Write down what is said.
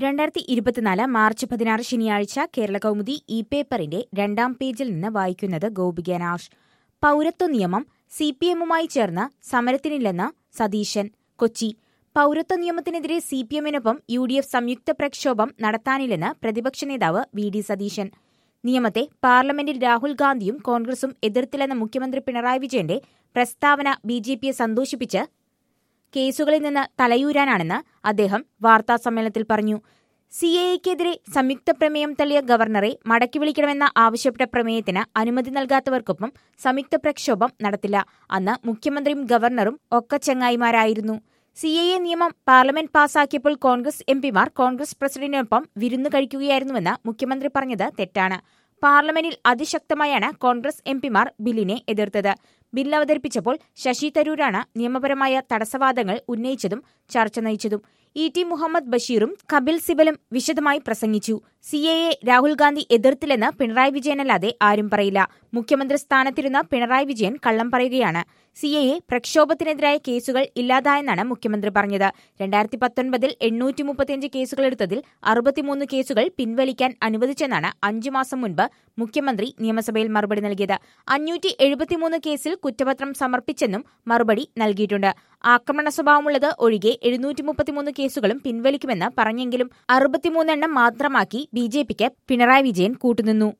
2024 March 16 ശനിയാഴ്ച കേരള കൗമുദി ഈ പേപ്പറിന്റെ 2ാം പേജിൽ നിന്ന് വായിക്കുന്നത് ഗോപിക നാഷ്. പൗരത്വ നിയമം സിപിഎമ്മുമായി ചേർന്ന് സമരത്തിനില്ലെന്ന് സതീശൻ. കൊച്ചി. പൗരത്വ നിയമത്തിനെതിരെ സിപിഎമ്മിനൊപ്പം യുഡിഎഫ് സംയുക്ത പ്രക്ഷോഭം നടത്താനില്ലെന്ന് പ്രതിപക്ഷ നേതാവ് വി.ഡി. സതീശൻ. നിയമത്തെ പാർലമെന്റിൽ രാഹുൽ ഗാന്ധിയും കോൺഗ്രസും എതിർത്തില്ലെന്ന മുഖ്യമന്ത്രി പിണറായി വിജയന്റെ പ്രസ്താവന ബിജെപിയെ സന്തോഷിപ്പിച്ച് കേസുകളിൽ നിന്ന് തലയൂരാനാണെന്ന് അദ്ദേഹം വാർത്താസമ്മേളനത്തിൽ പറഞ്ഞു. സിഎഎക്കെതിരെ സംയുക്ത പ്രമേയം തള്ളിയ ഗവർണറെ മടക്കി വിളിക്കണമെന്ന ആവശ്യപ്പെട്ട പ്രമേയത്തിന് അനുമതി നൽകാത്തവർക്കൊപ്പം സംയുക്ത പ്രക്ഷോഭം നടത്തില്ല. അന്ന് മുഖ്യമന്ത്രിയും ഗവർണറും ഒക്കെ ചങ്ങായിമാരായിരുന്നു. സിഎഎ നിയമം പാർലമെന്റ് പാസാക്കിയപ്പോൾ കോൺഗ്രസ് എംപിമാർ കോൺഗ്രസ് പ്രസിഡന്റിനൊപ്പം വിരുന്നു കഴിക്കുകയായിരുന്നുവെന്ന് മുഖ്യമന്ത്രി പറഞ്ഞത് തെറ്റാണ്. പാർലമെന്റിൽ അതിശക്തമായാണ് കോൺഗ്രസ് എംപിമാർ ബില്ലിനെ എതിർത്തത്. ബിൽ അവതരിപ്പിച്ചപ്പോൾ ശശി തരൂരാണ് നിയമപരമായ തടസ്സവാദങ്ങൾ ഉന്നയിച്ചതും ചർച്ച നയിച്ചതും. ഇ.ടി. മുഹമ്മദ് ബഷീറും കപിൽ സിബലും വിശദമായി പ്രസംഗിച്ചു. സിഎഎ രാഹുൽ ഗാന്ധി എതിർത്തില്ലെന്ന് പിണറായി വിജയനല്ലാതെ ആരും പറയില്ല. മുഖ്യമന്ത്രി സ്ഥാനത്തിരുന്ന പിണറായി വിജയൻ കള്ളം പറയുകയാണ്. സിഎഎ പ്രക്ഷോഭത്തിനെതിരായ കേസുകൾ ഇല്ലാതായെന്നാണ് മുഖ്യമന്ത്രി പറഞ്ഞത്. 2019 835 കേസുകളെടുത്തതിൽ 63 കേസുകൾ പിൻവലിക്കാൻ അനുവദിച്ചെന്നാണ് 5 മാസം മുൻപ് മുഖ്യമന്ത്രി നിയമസഭയിൽ മറുപടി നൽകിയത്. 573 കേസിൽ കുറ്റപത്രം സമർപ്പിച്ചെന്നും മറുപടി നൽകിയിട്ടുണ്ട്. ആക്രമണ സ്വഭാവമുള്ളത് ഒഴികെ 733 കേസുകളും പിൻവലിക്കുമെന്ന് പറഞ്ഞെങ്കിലും 63 എണ്ണം മാത്രമാക്കി ബിജെപിക്ക് പിണറായി വിജയൻ കൂട്ടുനിന്നു.